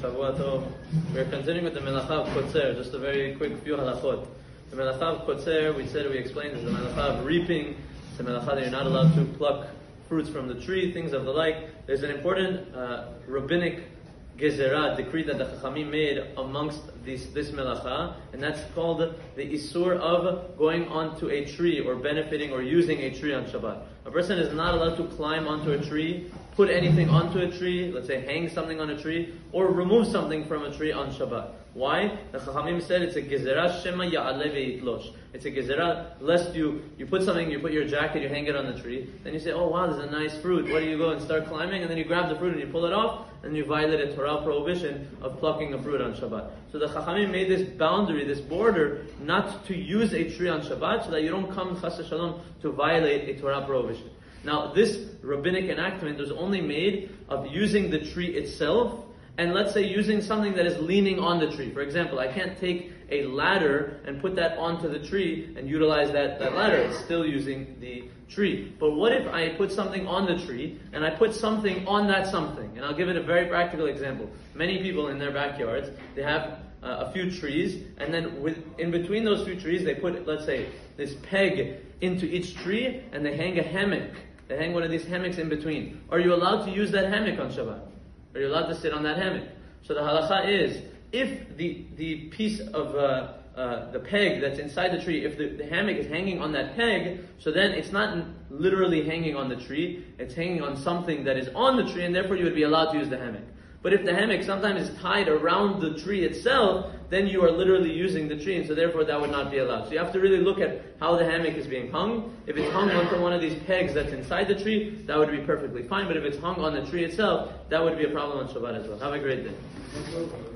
Shavua Tov. We're continuing with the Melacha of Kotzer, just a very quick few halachot. The Melacha of Kotzer, we explained, is the Melacha of reaping. It's a Melacha that you're not allowed to pluck fruits from the tree, things of the like. There's an important rabbinic gezerah, decree that the Chachamim made amongst this Melacha, and that's called the Isur of going onto a tree or benefiting or using a tree on Shabbat. A person is not allowed to climb onto a tree, put anything onto a tree, let's say hang something on a tree, or remove something from a tree on Shabbat. Why? The Chachamim said it's a gezerah shema ya'aleh ve'itlosh. It's a gezerah, lest you put something, you put your jacket, you hang it on the tree, then you say, oh wow, there's a nice fruit. Why do you go and start climbing? And then you grab the fruit and you pull it off, and you violate a Torah prohibition of plucking a fruit on Shabbat. So the Chachamim made this boundary, this border, not to use a tree on Shabbat, so that you don't come, chas v'shalom, to violate a Torah prohibition. Now, this rabbinic enactment was only made of using the tree itself, and let's say using something that is leaning on the tree. For example, I can't take a ladder and put that onto the tree and utilize that ladder. It's still using the tree. But what if I put something on the tree and I put something on that something? And I'll give it a very practical example. Many people in their backyards, they have a few trees, and then in between those few trees, they put, let's say, this peg into each tree, and they hang a hammock. They hang one of these hammocks in between. Are you allowed to use that hammock on Shabbat? Are you allowed to sit on that hammock? So the halacha is, if the piece of the peg that's inside the tree, if the hammock is hanging on that peg, so then it's not literally hanging on the tree, it's hanging on something that is on the tree, and therefore you would be allowed to use the hammock. But if the hammock sometimes is tied around the tree itself, then you are literally using the tree, and so therefore that would not be allowed. So you have to really look at how the hammock is being hung. If it's hung onto one of these pegs that's inside the tree, that would be perfectly fine. But if it's hung on the tree itself, that would be a problem on Shabbat as well. Have a great day.